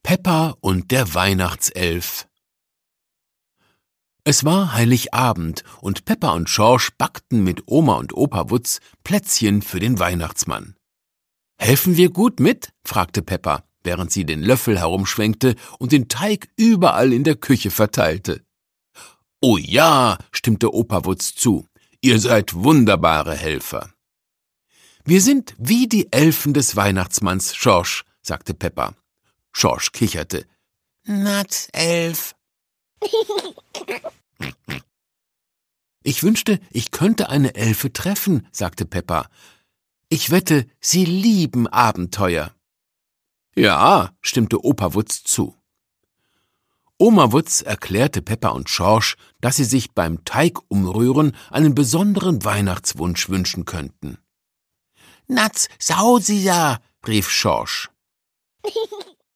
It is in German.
Peppa und der Weihnachtself. Es war Heiligabend und Peppa und Schorsch backten mit Oma und Opa Wutz Plätzchen für den Weihnachtsmann. »Helfen wir gut mit?« fragte Peppa, während sie den Löffel herumschwenkte und den Teig überall in der Küche verteilte. »Oh ja«, stimmte Opa Wutz zu, »ihr seid wunderbare Helfer.« »Wir sind wie die Elfen des Weihnachtsmanns, Schorsch«, sagte Peppa. Schorsch kicherte. »Natzelf.« »Ich wünschte, ich könnte eine Elfe treffen«, sagte Peppa. »Ich wette, sie lieben Abenteuer.« »Ja«, stimmte Opa Wutz zu. Oma Wutz erklärte Peppa und Schorsch, dass sie sich beim Teigumrühren einen besonderen Weihnachtswunsch wünschen könnten. »Natz Sausija«, rief Schorsch.